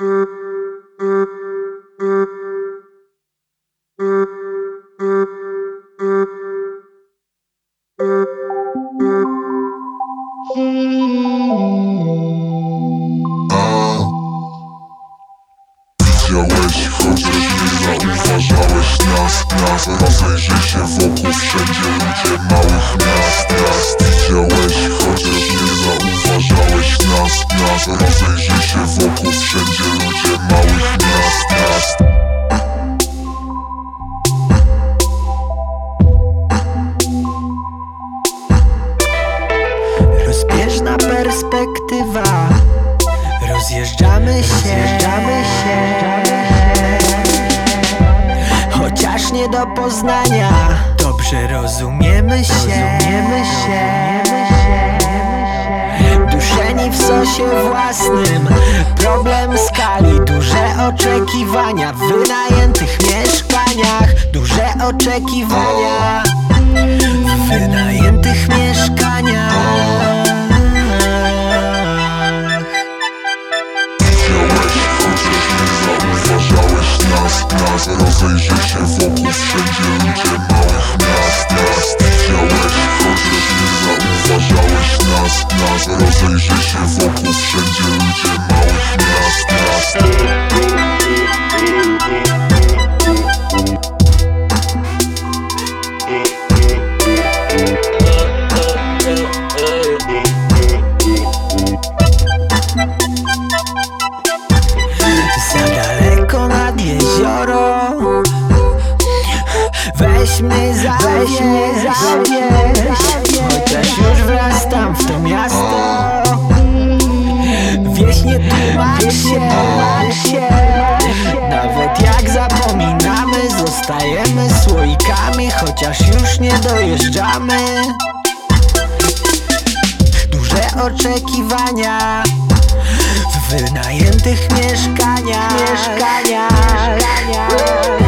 Widziałeś, chociaż nie zauważałeś nas. Rozejrzyj się wokół, wszędzie ludzie małych miast. Widziałeś, chociaż nie zauważałeś nas. Rozejrzyj się wokół, wszędzie ludzie małych miast. Rozbieżna perspektywa. Rozjeżdżamy się, chociaż nie do poznania. Dobrze rozumiemy się. Duszeni w sosie własnym. Problem skali, duże oczekiwania w wynajętych mieszkaniach. Duże oczekiwania w wynajętych mieszkaniach. Rozejrzyj się wokół, wszędzie ludzie małych miast. Widziałeś, chociaż nie zauważałeś nas. Rozejrzyj się wokół, wszędzie ludzie małych miast. Za daleko nad jezioro. Weź mnie zawieź, chociaż już wrastam w to miasto. Wieś nie tłumacz się. Nawet jak zapominamy, zostajemy słoikami, chociaż już nie dojeżdżamy. Duże oczekiwania w wynajętych mieszkaniach.